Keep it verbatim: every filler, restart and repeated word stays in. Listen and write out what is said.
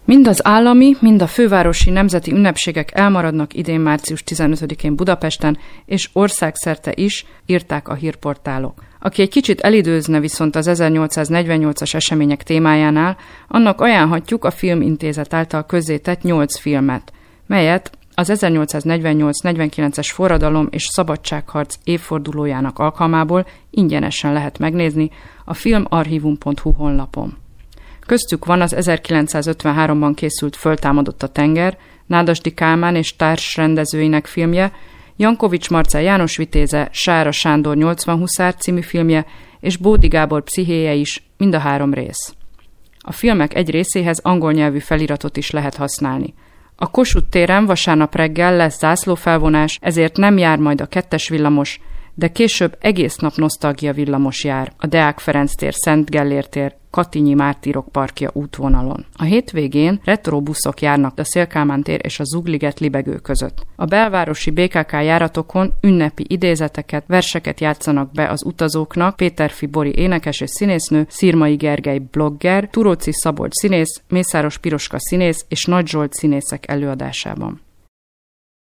Mind az állami, mind a fővárosi nemzeti ünnepségek elmaradnak idén március tizenötödikén Budapesten, és országszerte is, írták a hírportálok. Aki egy kicsit elidőzne viszont az ezernyolcszáznegyvennyolcas események témájánál, annak ajánlhatjuk a Filmintézet által közzétett nyolc filmet, melyet az ezernyolcszáznegyvennyolc negyvenkilences forradalom és szabadságharc évfordulójának alkalmából ingyenesen lehet megnézni a filmarchivum pont hu honlapon. Köztük van az ezerkilencszázötvenháromban készült Föltámadott a tenger, Nádasdy Kálmán és társrendezőinek filmje, Jankovics Marcell János Vitéze, Sára Sándor nyolcvan huszár című filmje, és Bódi Gábor pszichéje is, mind a három rész. A filmek egy részéhez angol nyelvű feliratot is lehet használni. A Kossuth téren vasárnap reggel lesz zászlófelvonás, ezért nem jár majd a kettes villamos, de később egész nap nosztalgia villamos jár a Deák Ferenc tér, Szent Gellér tér, Katinyi Mártírok parkja útvonalon. A hétvégén retrobuszok járnak a Széll-Kálmán tér és a Zugliget libegő között. A belvárosi bé ká ká járatokon ünnepi idézeteket, verseket játszanak be az utazóknak Péterfi Bori énekes és színésznő, Szirmai Gergely blogger, Turóczi Szabolcs színész, Mészáros Piroska színész és Nagy Zsolt színészek előadásában.